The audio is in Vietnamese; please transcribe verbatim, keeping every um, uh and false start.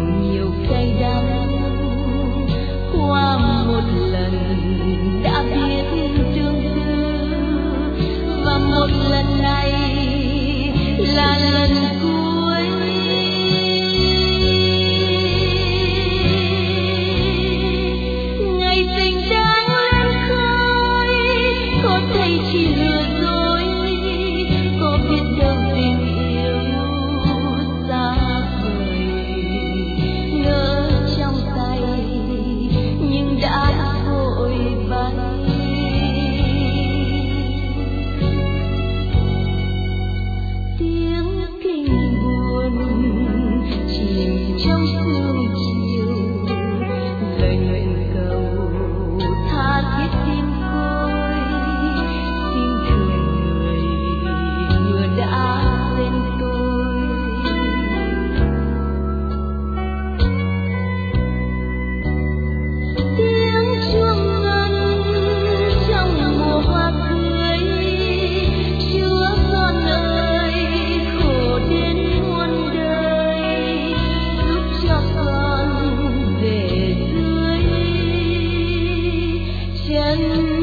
nhiều cay đắng, qua một lần đã biết tương tư, và một lần này là lần cuối. Ngày tình đang lên khơi, có thấy chỉ lừa dối, có biết đâu tình yêu xa vời, ngỡ trong tay nhưng đã vội bay. Tiếng kinh buồn chìm trong sương chiều, lời nguyện cầu tha thiết tim côi, xin thương người vừa đã bên tôi. Tiếng chuông ngân trong mùa hoa cưới, Chúa con ơi khổ đến muôn đời, giúp cho con về dưới chân